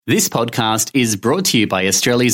This podcast is brought to you by Australia's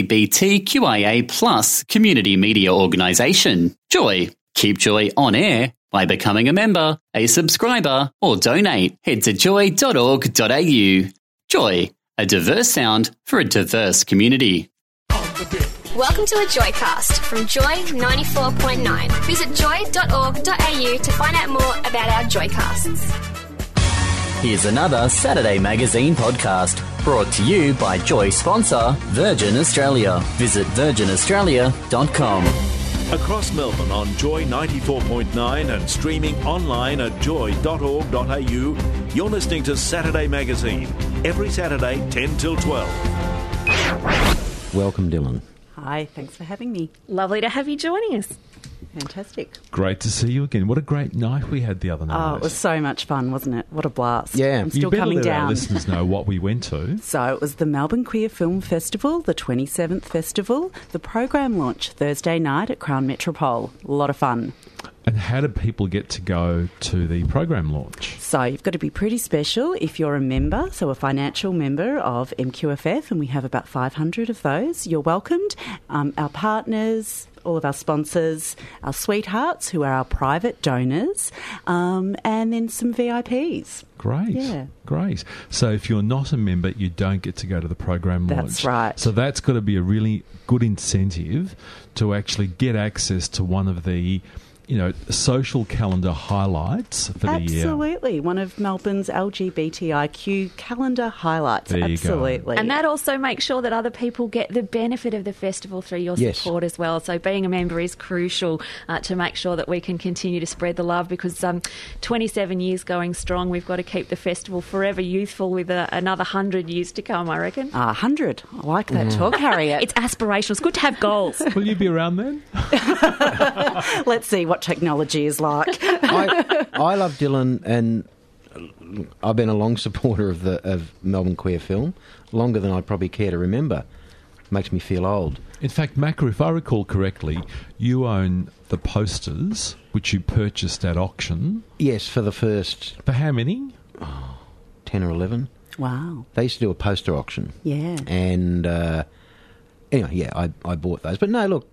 LGBTQIA+ community media organisation, Joy. Keep Joy on air by becoming a member, a subscriber, or donate. Head to joy.org.au. Joy, a diverse sound for a diverse community. Welcome to a Joycast from Joy 94.9. Visit joy.org.au to find out more about our Joycasts. Here's another Saturday Magazine podcast brought to you by Joy sponsor Virgin Australia. Visit virginaustralia.com. Across Melbourne on Joy 94.9 and streaming online at joy.org.au, you're listening to Saturday Magazine, every Saturday 10 till 12. Welcome, Dylan. Hi, thanks for having me. Lovely to have you joining us. Fantastic. Great to see you again. What a great night we had the other night. Oh, it was so much fun, wasn't it? What a blast. Yeah. I'm still you better coming let down. our listeners know what we went to. So it was the Melbourne Queer Film Festival, the 27th festival. The program launched Thursday night at Crown Metropole. A lot of fun. And how did people get to go to the program launch? So you've got to be pretty special if you're a member, so a financial member of MQFF, and we have about 500 of those. You're welcomed. Our partners, all of our sponsors, our sweethearts who are our private donors, and then some VIPs. Great. Yeah. Great. So if you're not a member, you don't get to go to the program launch. That's right. So that's got to be a really good incentive to actually get access to one of the social calendar highlights for the year. Absolutely. One of Melbourne's LGBTIQ calendar highlights. There you Absolutely. And that also makes sure that other people get the benefit of the festival through your support as well. So being a member is crucial to make sure that we can continue to spread the love, because 27 years going strong, we've got to keep the festival forever youthful with another 100 years to come, I reckon. 100. I like that talk, Harriet. It's aspirational. It's good to have goals. Will you be around then? Let's see what technology is like. I love Dylan, and I've been a long supporter of Melbourne Queer Film, longer than I'd probably care to remember. Makes me feel old. In fact, Macca, if I recall correctly, you own the posters, which you purchased at auction. Yes, for the first For how many? 10 or 11. Wow. They used to do a poster auction. Yeah. And anyway, yeah, I bought those. But no, look...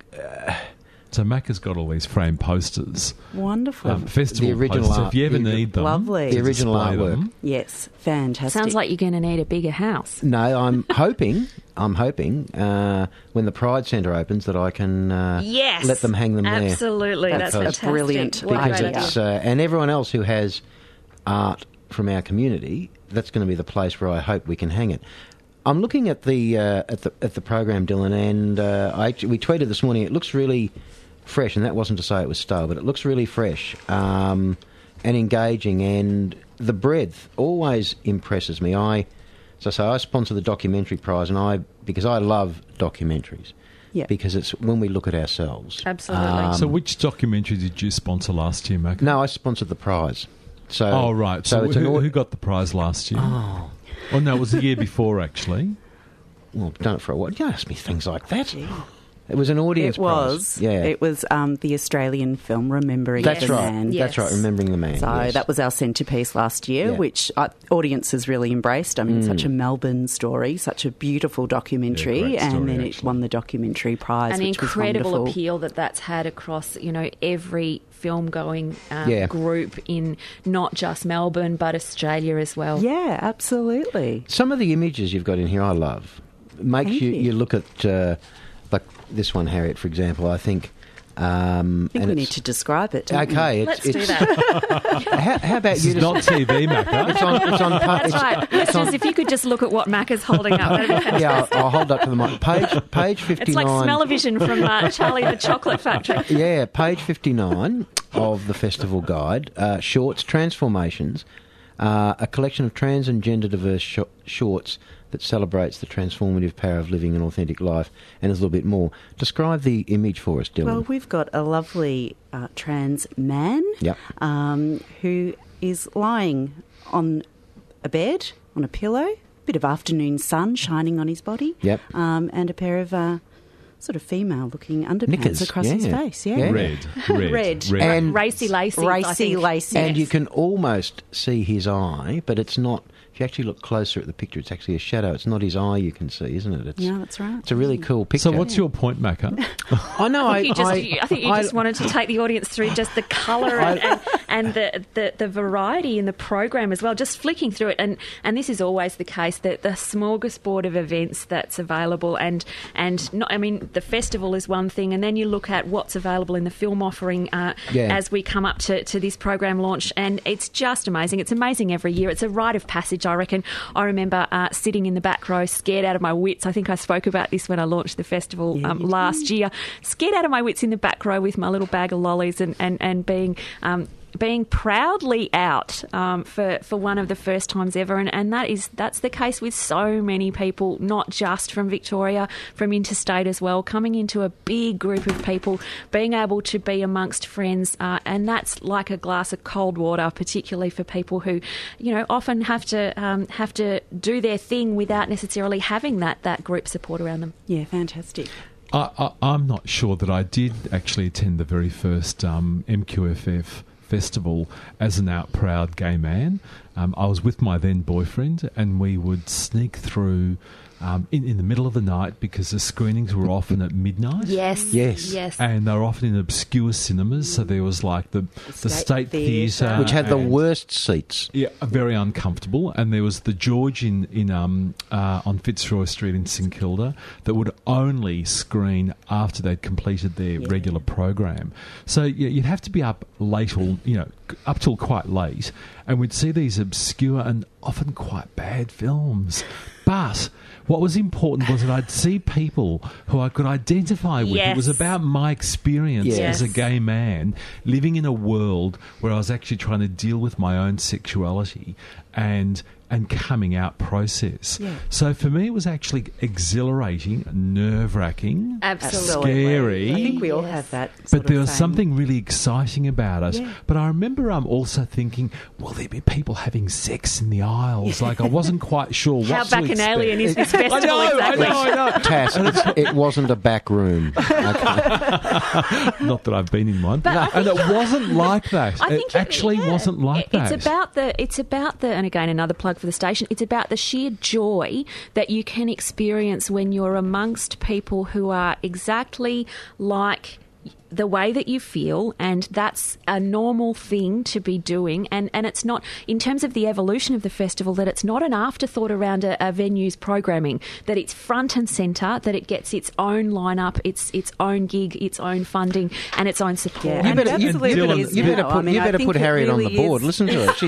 So Macca's got all these framed posters. Wonderful. Festival The original posters. art- If you ever the- need them, Lovely. The original display artwork. them. Yes. Fantastic. Sounds like you're going to need a bigger house. No, I'm hoping when the Pride Centre opens that I can Yes. let them hang them there. Absolutely. That's That's a fantastic. brilliant What a Because great it's idea. and everyone else who has art from our community, that's going to be the place where I hope we can hang it. I'm looking at the program, Dylan, and we tweeted this morning. It looks really fresh, and that wasn't to say it was stale, but it looks really fresh and engaging, and the breadth always impresses me. I sponsor the documentary prize, because I love documentaries. Yeah. Because it's when we look at ourselves. Absolutely. So which documentary did you sponsor last year, Macca? No, I sponsored the prize. So, Oh, right. So it's who got the prize last year? Oh, no, it was the year before, actually. Well, I've done it for a while. You ask me things like that. It was an audience It was. prize. Yeah. It was the Australian film Remembering That's the right. Man. That's right. Remembering the Man. So yes. that was our centrepiece last year, Yeah. which audiences really embraced. I mean, such a Melbourne story, such a beautiful documentary, Yeah, great story, and then it actually. won the documentary prize, An which was incredible wonderful. appeal that's had across, every film-going Yeah. group in not just Melbourne but Australia as well. Yeah, absolutely. Some of the images you've got in here I love. Makes Thank you you. look at, like this one, Harriet, for example, I think... I think we need to describe it. Don't we? Okay, Let's do that. How about This you is not TV, Macca. It's on. That's right. Listeners, if you could just look at what Mac is holding up, that'd be fantastic. Yeah, I'll hold up to the mic. Page 59. It's like smell-o-vision from Charlie the Chocolate Factory. Yeah, page 59 of the festival guide, shorts, transformations, a collection of trans and gender diverse shorts that celebrates the transformative power of living an authentic life, and there's a little bit more. Describe the image for us, Dylan. Well, we've got a lovely trans man Yep. Who is lying on a bed, on a pillow, bit of afternoon sun shining on his body, Yep. And a pair of sort of female-looking underpants Knickers, across his yeah. face. Yeah. Yeah. Red. Red. And Racy lacy. I Racy think. lacy. And you can almost see his eye, but it's not If you actually look closer at the picture, it's actually a shadow. It's not his eye you can see, isn't it? Yeah, that's right. It's a really cool picture. So what's your point, Macca? I know. I think you just wanted to take the audience through just the colour and the variety in the program as well, just flicking through it. And this is always the case, that the smorgasbord of events that's available. And not, I mean, the festival is one thing, and then you look at what's available in the film offering as we come up to this program launch. And it's just amazing. It's amazing every year. It's a rite of passage, I reckon. I remember sitting in the back row, scared out of my wits. I think I spoke about this when I launched the festival last year. Scared out of my wits in the back row with my little bag of lollies and being proudly out for one of the first times ever, and that's the case with so many people, not just from Victoria, from interstate as well, coming into a big group of people, being able to be amongst friends, and that's like a glass of cold water, particularly for people who, often have to do their thing without necessarily having that group support around them. Yeah, fantastic. I'm not sure that I did actually attend the very first MQFF festival as an out proud gay man. I was with my then boyfriend, and we would sneak through in the middle of the night, because the screenings were often at midnight. Yes. And they were often in obscure cinemas, so there was like the State Theatre, which had the worst seats. Yeah, very uncomfortable. And there was the George on Fitzroy Street in St Kilda that would only screen after they'd completed their regular program. So you'd have to be up late, or up till quite late, and we'd see these obscure and often quite bad films. But what was important was that I'd see people who I could identify with. Yes. It was about my experience as a gay man living in a world where I was actually trying to deal with my own sexuality and coming out process. Yeah. So for me, it was actually exhilarating, nerve-wracking, scary. I think we all have that. But there was something really exciting about it. Yeah. But I remember also thinking, will there be people having sex in the aisles? Like, I wasn't quite sure what to expect. How bacchanalian is this festival exactly? I know. Tass, it wasn't a back room. Okay. Not that I've been in one. And it wasn't like that. It actually wasn't like that. It's about the, and again, another plug for the station, it's about the sheer joy that you can experience when you're amongst people who are exactly like the way that you feel, and that's a normal thing to be doing. And it's not, in terms of the evolution of the festival, that it's not an afterthought around a venue's programming, that it's front and centre, that it gets its own lineup, its own gig, its own funding, and its own support. Yeah, you better put Harriet on the board. Listen to her. She's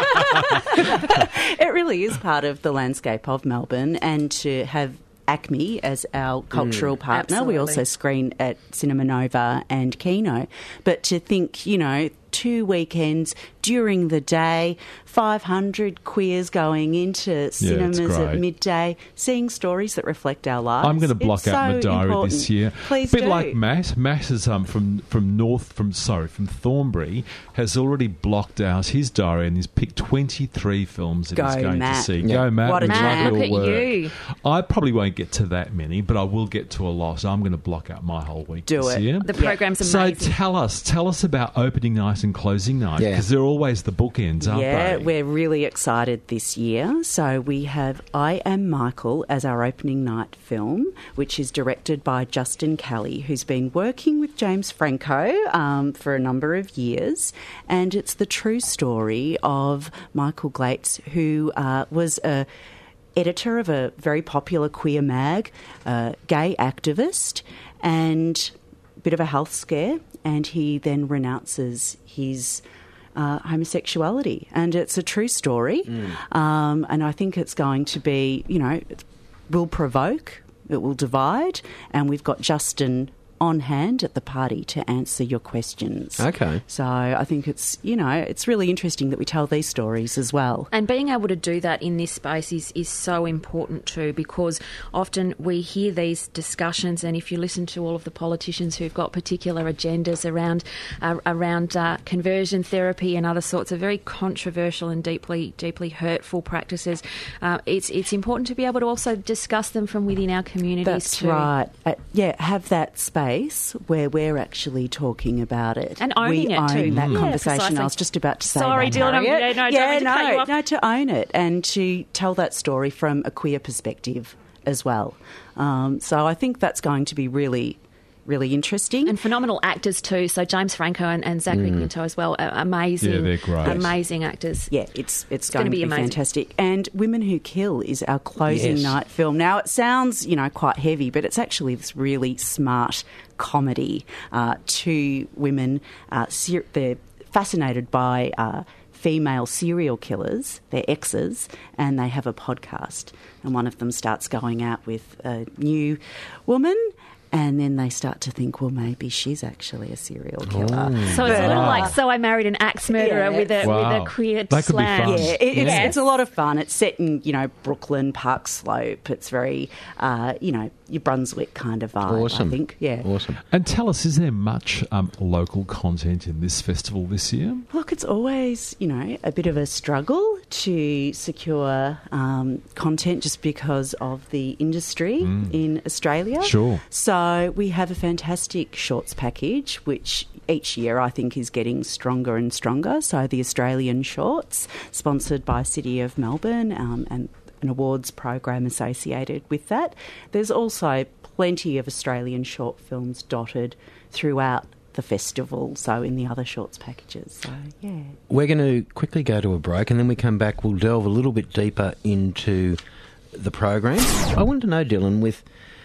It really is part of the landscape of Melbourne, and to have ACME as our cultural partner. Absolutely. We also screen at Cinema Nova and Kino. But to think, 2 weekends during the day, 500 queers going into cinemas at midday, seeing stories that reflect our lives. I'm going to block out my diary this year. Please a bit like Matt. Matt is from Thornbury, has already blocked out his diary and he's picked 23 films that he's going to see. Yeah. Go, Matt. What a Matt, look at you. I probably won't get to that many, but I will get to a lot. I'm going to block out my whole week this year. The program's amazing. So tell us about opening night and closing night, because they're always the bookends, aren't they? Yeah, we're really excited this year. So we have I Am Michael as our opening night film, which is directed by Justin Kelly, who's been working with James Franco for a number of years. And it's the true story of Michael Glates, who was a editor of a very popular queer mag, gay activist, and a bit of a health scare, and he then renounces his homosexuality. And it's a true story, and I think it's going to be, it will provoke, it will divide, and we've got Justin on hand at the party to answer your questions. Okay. So I think it's, it's really interesting that we tell these stories as well. And being able to do that in this space is so important too, because often we hear these discussions, and if you listen to all of the politicians who've got particular agendas around conversion therapy and other sorts of very controversial and deeply hurtful practices, it's important to be able to also discuss them from within our communities. That's too. right. Have that space space where we're actually talking about it. And owning we it own too. that Yeah, conversation. precisely. I was just about to say Sorry, that, Dylan, Harriet. no, to own it and to tell that story from a queer perspective as well. So I think that's going to be really interesting. And phenomenal actors too. So James Franco and Zachary Quinto as well. Amazing. Yeah, they're great. Amazing actors. Yeah, it's going to be amazing. fantastic. And Women Who Kill is our closing night film. Now, it sounds, quite heavy, but it's actually this really smart comedy. Two women, they're fascinated by female serial killers, their exes, and they have a podcast. And one of them starts going out with a new woman, and then they start to think, well, maybe she's actually a serial killer. So it's a little like So I Married an Axe Murderer with a queer that could slant. be fun. Yeah, it's a lot of fun. It's set in, Brooklyn, Park Slope. It's very, your Brunswick kind of vibe, Awesome. I think. Yeah. Awesome. And tell us, is there much local content in this festival this year? Look, it's always, a bit of a struggle to secure content just because of the industry in Australia. Sure. So we have a fantastic shorts package, which each year I think is getting stronger and stronger. So the Australian Shorts, sponsored by City of Melbourne, and an awards program associated with that. There's also plenty of Australian short films dotted throughout the festival, so in the other shorts packages. So, yeah. We're going to quickly go to a break, and then we come back, we'll delve a little bit deeper into the program. I want to know, Dylan, with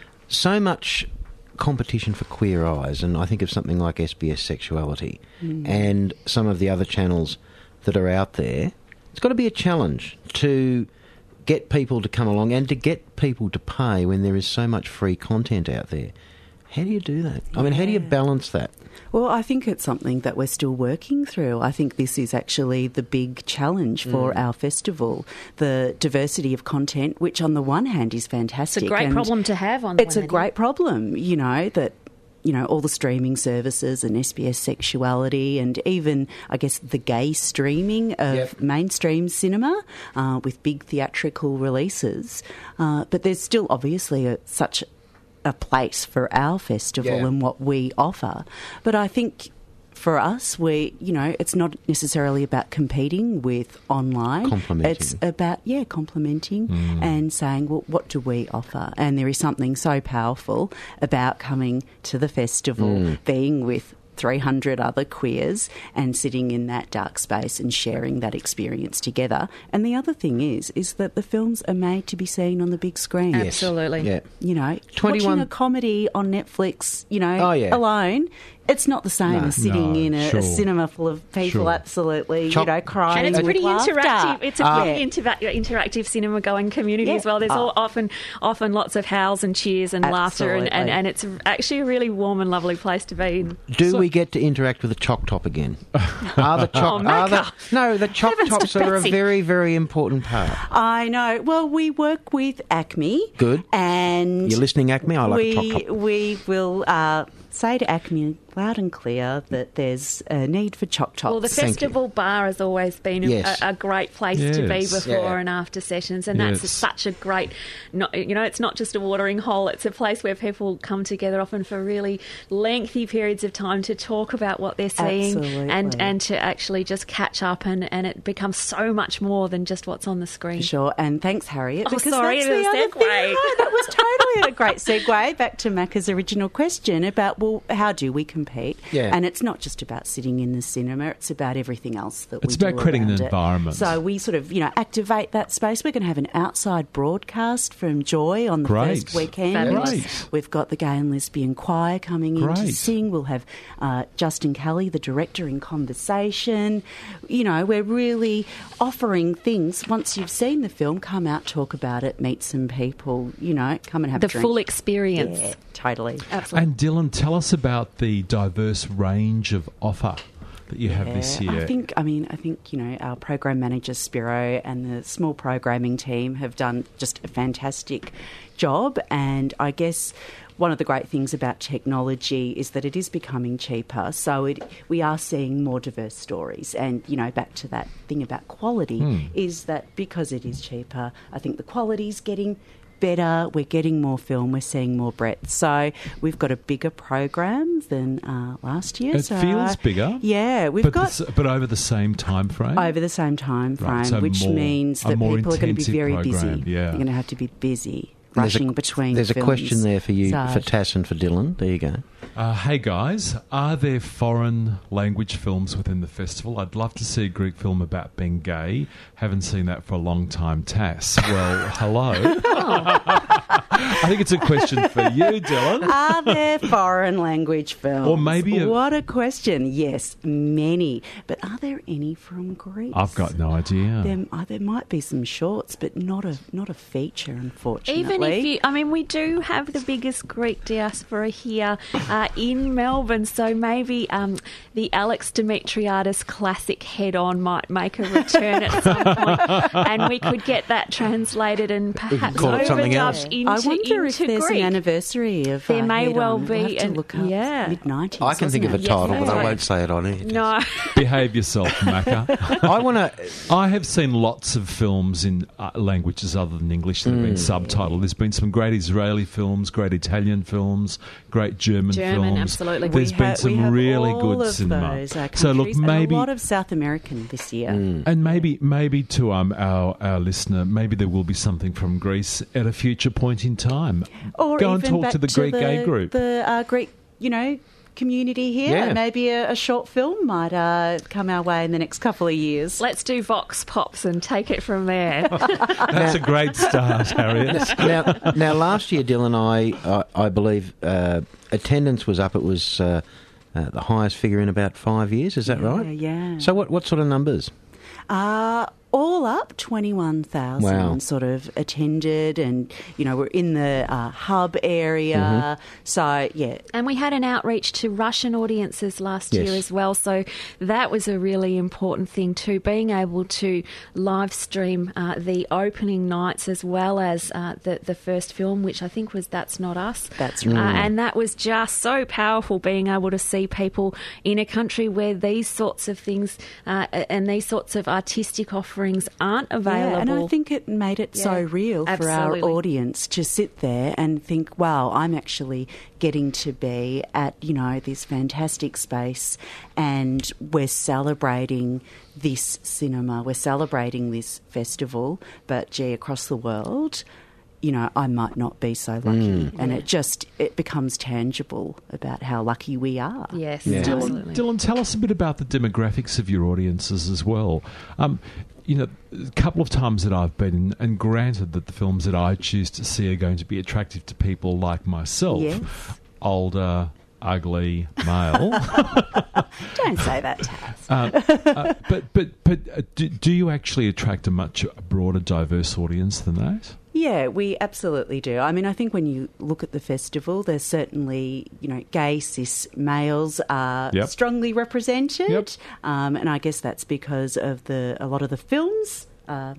so much competition for queer eyes, and I think of something like SBS Sexuality and some of the other channels that are out there, it's got to be a challenge to get people to come along and to get people to pay when there is so much free content out there. How do you do that? I mean, how do you balance that? Well, I think it's something that we're still working through. I think this is actually the big challenge for our festival, the diversity of content, which on the one hand is fantastic. It's a great problem to have on the It's a great problem, that all the streaming services and SBS Sexuality and even, I guess, the gay streaming of mainstream cinema with big theatrical releases. But there's still obviously such a place for our festival and what we offer. But I think for us, it's not necessarily about competing with online. Complementing. It's about, complementing and saying, well, what do we offer? And there is something so powerful about coming to the festival, being with 300 other queers and sitting in that dark space and sharing that experience together. And the other thing is that the films are made to be seen on the big screen. Yes. Absolutely. Yeah. Watching a comedy on Netflix, alone, it's not the same as sitting in a cinema full of people absolutely, crying. And it's pretty interactive. It's a pretty Yeah. interactive cinema-going community as well. There's often lots of howls and cheers and laughter, and it's actually a really warm and lovely place to be. Do we get to interact with the Choc Top again? Are the Choc? The Choc Tops are a very, very important part. I know. Well, we work with ACME. Good. And you're listening, ACME. I like a Choc Top. We will say to ACME loud and clear that there's a need for Choc Tops. Well, the festival bar has always been a great place to be before and after sessions, and that's such a great, it's not just a watering hole, it's a place where people come together often for really lengthy periods of time to talk about what they're seeing and to actually just catch up, and it becomes so much more than just what's on the screen. For sure, and thanks, Harriet. Oh, sorry, that's the other segue. thing. Right, that was totally a great segue back to Macca's original question about, well, how do we compete? Yeah. And it's not just about sitting in the cinema, it's about everything else that we do. It's about creating an environment. So we sort of, activate that space. We're going to have an outside broadcast from Joy on the first weekend. Great. We've got the Gay and Lesbian Choir coming in to sing. We'll have Justin Kelly, the director, in conversation. We're really offering things. Once you've seen the film, come out, talk about it, meet some people, come and have a drink. The full experience. Yeah, totally. Absolutely. And Dylan, tell us about the diverse range of offer that you have this year. I think our program manager Spiro and the small programming team have done just a fantastic job, and I guess one of the great things about technology is that it is becoming cheaper, so we are seeing more diverse stories. And, back to that thing about quality, is that because it is cheaper, I think the quality's getting better, we're getting more film, we're seeing more breadth. So we've got a bigger program than last year. It feels bigger. Yeah, but over the same time frame? Over the same time frame, right, so which means that people are going to be very busy. Yeah. They're going to have to be busy. Rushing between There's films. a question there for you, for Tass and for Dylan. There you go. Hey guys, are there foreign language films within the festival? I'd love to see a Greek film about being gay. Haven't seen that for a long time. Tass, well, hello. I think it's a question for you, Dylan. Are there foreign language films? Or maybe what a question. Yes, many. But are there any from Greece? I've got no idea. There might be some shorts, but not a feature, unfortunately. Even if we do have the biggest Greek diaspora here in Melbourne, so maybe the Alex Dimitriadis classic Head On might make a return at some point, and we could get that translated and perhaps overdubbed into I wonder if there's Greek. an anniversary of there may Head well On. be. We'll have to look up mid-90s. I can think of a title, but I won't say it on here. No. Behave yourself, Macca. I have seen lots of films in languages other than English that have been subtitled. There's been some great Israeli films, great Italian films, great German films. Absolutely. There's been some really good cinema. So look, maybe a lot of South American this year, and maybe to our listener, maybe there will be something from Greece at a future point in time. Or go even and talk back to the Greek gay group, the Greek, community here. Yeah. Maybe a short film might come our way in the next couple of years. Let's do Vox Pops and take it from there. That's a great start, Harriet. Now, last year, Dylan, I believe attendance was up. It was the highest figure in about 5 years. Is that right? Yeah. So what sort of numbers? All up, 21,000 sort of attended, and, we're in the hub area. So, yeah. And we had an outreach to Russian audiences last year as well, so that was a really important thing too, being able to live stream the opening nights as well as the first film, which I think was That's Not Us. That's right. And that was just so powerful, being able to see people in a country where these sorts of things and these sorts of artistic offerings aren't available. Yeah, and I think it made it so real for our audience to sit there and think, wow, I'm actually getting to be at, this fantastic space, and we're celebrating this cinema, we're celebrating this festival, but gee, across the world, I might not be so lucky. And it becomes tangible about how lucky we are. Yes, absolutely. Dylan, tell us a bit about the demographics of your audiences as well. A couple of times that I've been, and granted that the films that I choose to see are going to be attractive to people like myself, older, ugly, male. Don't say that, Taz. But do you actually attract a much broader, diverse audience than that? Yeah, we absolutely do. I mean, I think when you look at the festival, there's certainly, gay cis males are strongly represented, and I guess that's because of a lot of the films are,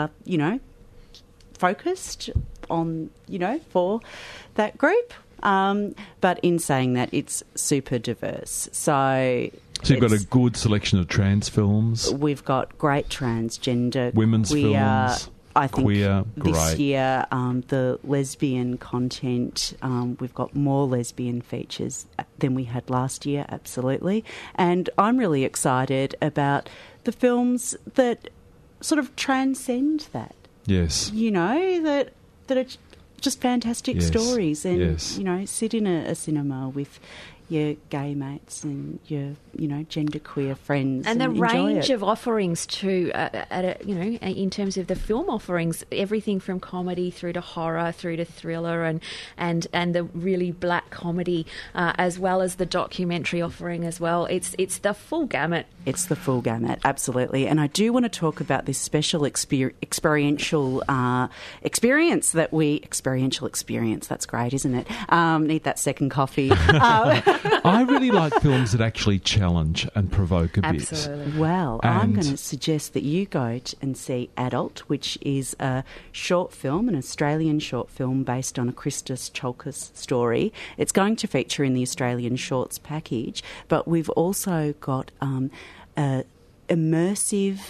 focused on, for that group. But in saying that, it's super diverse. So you've got a good selection of trans films. We've got great transgender, women's films. I think queer, this year, the lesbian content, we've got more lesbian features than we had last year, absolutely. And I'm really excited about the films that sort of transcend that. Yes. That are just fantastic stories, and, sit in a cinema with your gay mates and your, genderqueer friends, and the enjoy range it. of offerings too. In terms of the film offerings, everything from comedy through to horror, through to thriller, and the really black comedy, as well as the documentary offering as well. It's the full gamut. It's the full gamut, absolutely. And I do want to talk about this special experiential experience that experiential experience. That's great, isn't it? Need that second coffee. I really like films that actually challenge and provoke a bit. Absolutely. Well, I'm going to suggest that you go and see Adult, which is a short film, an Australian short film based on a Christos Tsiolkas story. It's going to feature in the Australian Shorts package, but we've also got immersive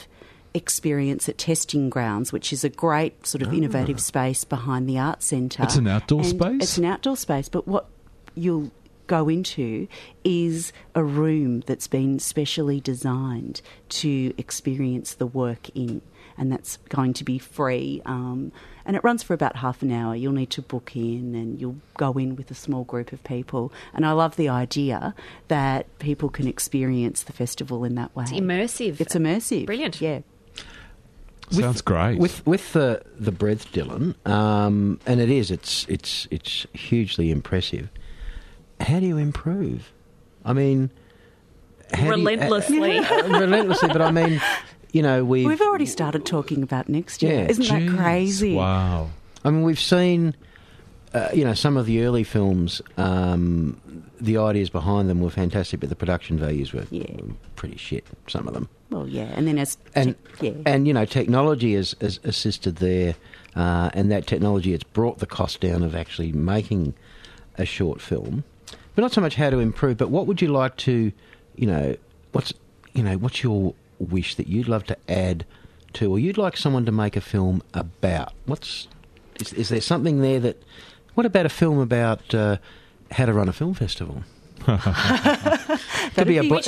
experience at Testing Grounds, which is a great sort of innovative space behind the Arts Centre. It's an outdoor space? It's an outdoor space, but what you'll go into is a room that's been specially designed to experience the work in, and that's going to be free. And it runs for about half an hour. You'll need to book in and you'll go in with a small group of people. And I love the idea that people can experience the festival in that way. It's immersive. It's immersive. Brilliant. Yeah. Sounds great. With the breadth, Dylan, and it's hugely impressive. How do you improve? I mean, relentlessly. Relentlessly, but I mean, you know, we've already started talking about next year. Yeah. Isn't that crazy? Wow. I mean, we've seen, some of the early films. The ideas behind them were fantastic, but the production values were pretty shit. Some of them. Well, yeah, and then and technology has assisted there, and that technology has brought the cost down of actually making a short film. But not so much how to improve, but what would you like to, what's your wish that you'd love to add to, or you'd like someone to make a film about? Is there something there that? What about a film about how to run a film festival? Could be a black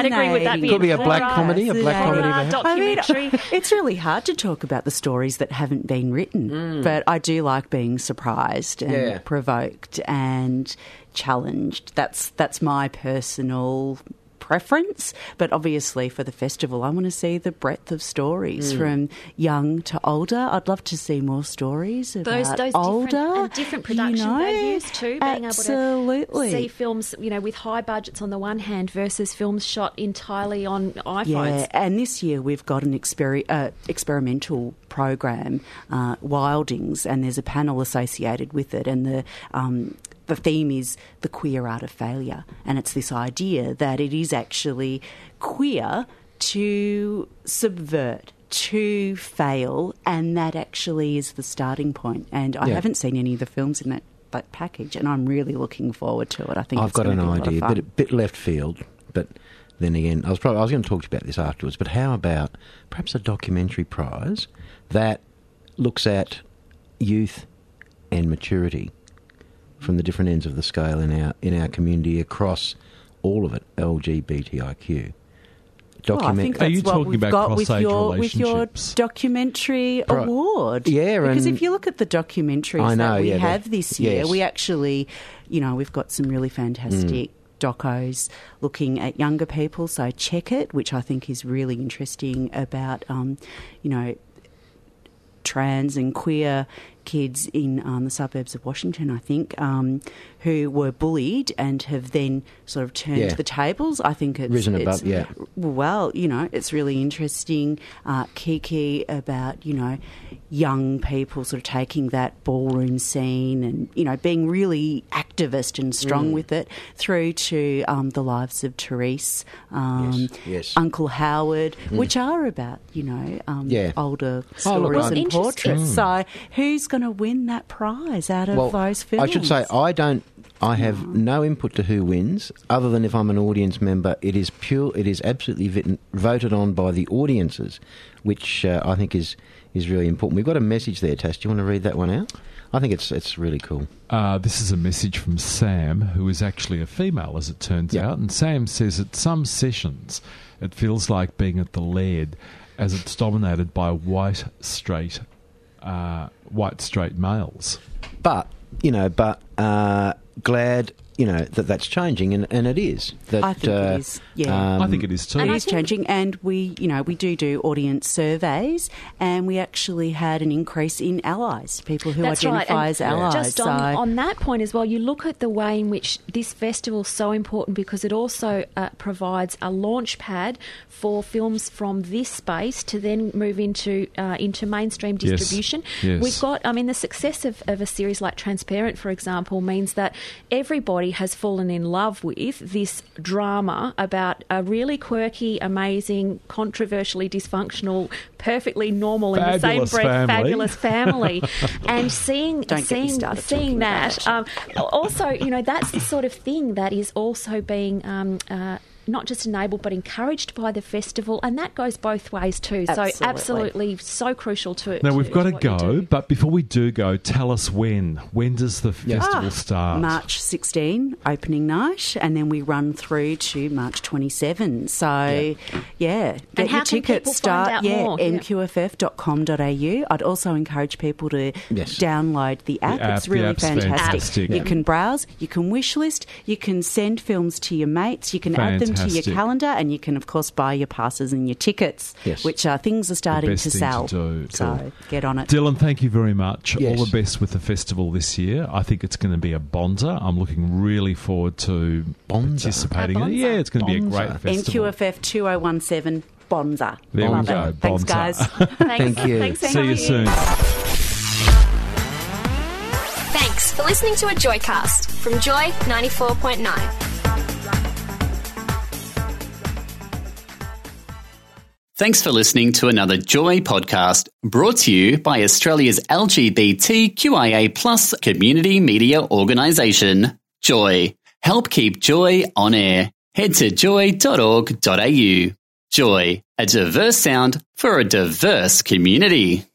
comedy, documentary. It's really hard to talk about the stories that haven't been written, but I do like being surprised and provoked and challenged. That's my personal preference, but obviously for the festival I want to see the breadth of stories from young to older. I'd love to see more stories about those older different production values too, being absolutely. able to see films with high budgets on the one hand versus films shot entirely on iPhones. Yeah, and this year we've got an experimental program, Wildings, and there's a panel associated with it, and the theme is the queer art of failure, and it's this idea that it is actually queer to subvert, to fail, and that actually is the starting point. And I haven't seen any of the films in that package, and I'm really looking forward to it. I think I've got an idea, but a bit left field. But then again, I was going to talk to you about this afterwards. But how about perhaps a documentary prize that looks at youth and maturity from the different ends of the scale in our community across all of it, LGBTIQ. I think that's Are you what talking we've about got with cross-age your relationships? documentary award. Yeah, because and if you look at the documentaries that we have this year, we actually, we've got some really fantastic docos looking at younger people. So Check It, which I think is really interesting about, trans and queer kids in the suburbs of Washington, I think, who were bullied and have then sort of turned the tables. I think it's risen above. Yeah. Well, it's really interesting. Kiki about young people sort of taking that ballroom scene and being really activist and strong with it, through to the lives of Therese, Uncle Howard, which are about older stories and portraits. So who's going to win that prize out of those films? I should say I have no input to who wins, other than if I'm an audience member. It is absolutely voted on by the audiences, which I think is really important. We've got a message there, Tash. Do you want to read that one out? I think it's really cool. This is a message from Sam, who is actually a female, as it turns out. And Sam says at some sessions it feels like being at the Laird, as it's dominated by white straight males. But glad that's changing, and it is. I think it is. Yeah, I think it is too. It is changing, and we do audience surveys, and we actually had an increase in allies, people who identify as allies. Just on that point as well, you look at the way in which this festival is so important, because it also provides a launch pad for films from this space to then move into mainstream distribution. Yes. We've got, the success of a series like Transparent, for example, means that everybody has fallen in love with this drama about a really quirky, amazing, controversially dysfunctional, perfectly normal in the same breath fabulous family. And seeing that, also, that's the sort of thing that is also being not just enabled but encouraged by the festival, and that goes both ways too. Absolutely. So absolutely so crucial to. Now we've got to what you go, do. but before we do go, tell us when. When does the festival start? March 16, opening night, and then we run through to March 27. So, get And how your can tickets. people Start find out more? mqff.com.au. I'd also encourage people to download the app. It's really app's fantastic. fantastic. You can browse, you can wish list, you can send films to your mates, you can add them to your Fantastic. calendar, and you can, of course, buy your passes and your tickets, which things are starting best to thing sell. to do. So Cool. get on it. Dylan, thank you very much. Yes. All the best with the festival this year. I think it's going to be a bonza. I'm looking really forward to participating in it. Yeah, it's going to be a great festival. NQFF 2017 Bonza. There we Love go, it. Thanks, Bonza. guys. Thank you. Thanks for See you having soon. Thanks for listening to a Joycast from Joy 94.9. Thanks for listening to another Joy podcast brought to you by Australia's LGBTQIA+ community media organisation, Joy. Help keep Joy on air. Head to joy.org.au. Joy, a diverse sound for a diverse community.